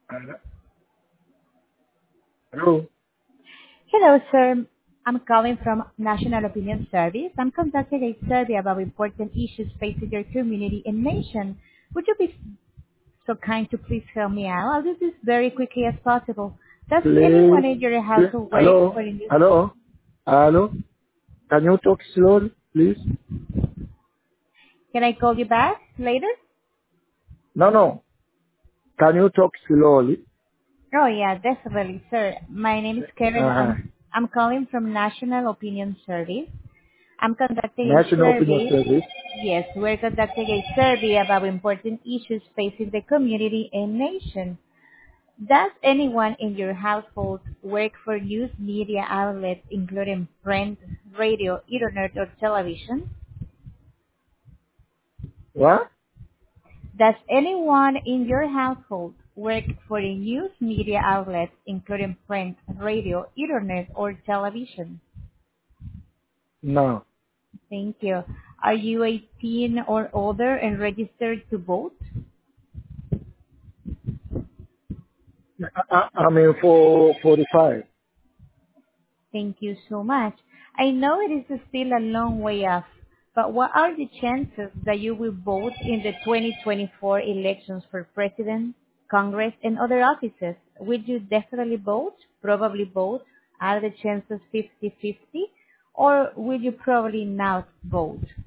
Hello. Hello, sir. I'm calling from National Opinion Service. I'm conducting a survey about important issues facing your community and nation. Would you be so kind to please help me out? I'll do this very quickly as possible. Does Please. anyone in your household work Hello. for the news? Hello. Hello. Can you talk slowly, please? Can I call you back later? No, no. Can you talk slowly? Oh yeah, definitely, sir. My name is Karen. Uh, I'm calling from National Opinion Service. I'm conducting a National Opinion survey. Service. Yes, we're conducting a survey about important issues facing the community and nation. Does anyone in your household work for news media outlets including print, radio, internet, or television? What? Does anyone in your household work for a news media outlet including print, radio, internet, or television? No. Thank you. Are you 18 or older and registered to vote? I'm in for 45. Thank you so much. I know it is still a long way off, but what are the chances that you will vote in the 2024 elections for president, Congress, and other offices? Would you definitely vote? Probably vote? Are the chances 50-50? Or will you probably not vote?